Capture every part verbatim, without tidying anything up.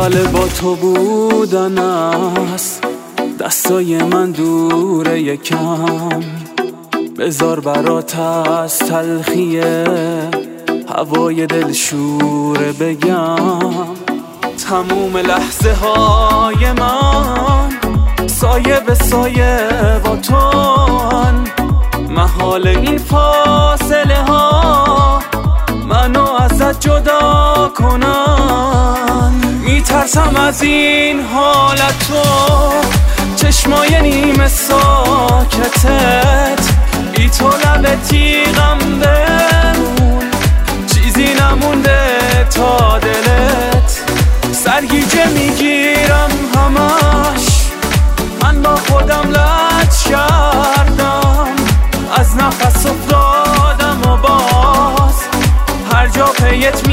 خیال با تو بودن است، دستای من دوره یکم، بذار برات از تلخیه هوای دلشوره بگم. تموم لحظه های من سایه به سایه با تون، محال این فاصله ها منو ازت جدا کنن. میترسم از این حالت تو، چشمای نیمه ساکتت، بی تو لب تیغم بمون، چیزی نمونده تا دلت. سرگیجه میگیرم همش، من با خودم لج کردم، از نفس افتادم و باز هر جا پیت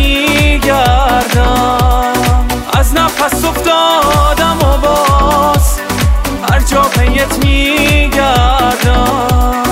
میگردم. از نفس افتادم و باز هر جا پیت میگردم.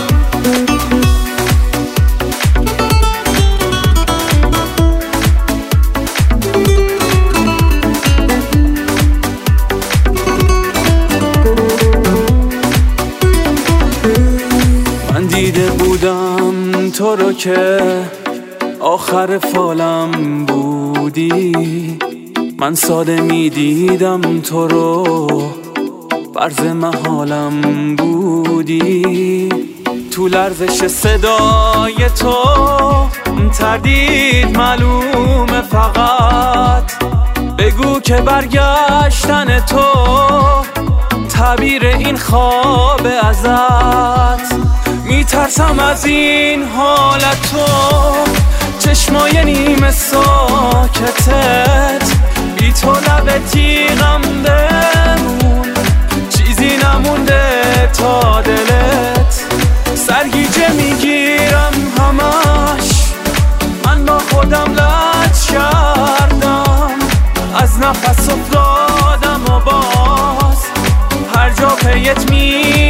من دیده بودم تو رو که آخر فالم بودی، من ساده میدیدم تو رو فرض محالم بودی. تو لرزش صدای تو تردید معلومه، فقط بگو که برگشتن تو تعبیر این خواب ازت. میترسم از این حالت تو، چشمای نیمه ساکتت، بی تو لب تیغم بمون، چیزی نمونده تا دلت. سرگیجه میگیرم همش، من با خودم لج کردم، از نفس افتادم و باز هر جا پیت می